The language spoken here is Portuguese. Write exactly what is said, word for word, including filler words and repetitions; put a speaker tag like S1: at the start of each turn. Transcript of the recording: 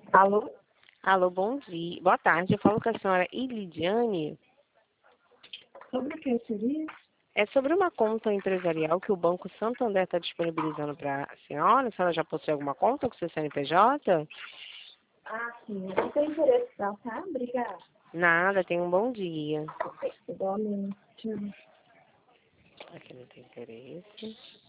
S1: Alô?
S2: Alô, bom dia. Boa tarde. Eu falo com a senhora Ilidiane.
S1: Sobre o que seria?
S2: É sobre uma conta empresarial que o Banco Santander está disponibilizando para a senhora. A senhora já possui alguma conta com seu C N P J?
S1: Ah, sim. Eu não tenho interesse não, tá? Obrigada.
S2: Nada, tenha um bom dia.
S1: Igualmente.
S2: Aqui não tem interesse.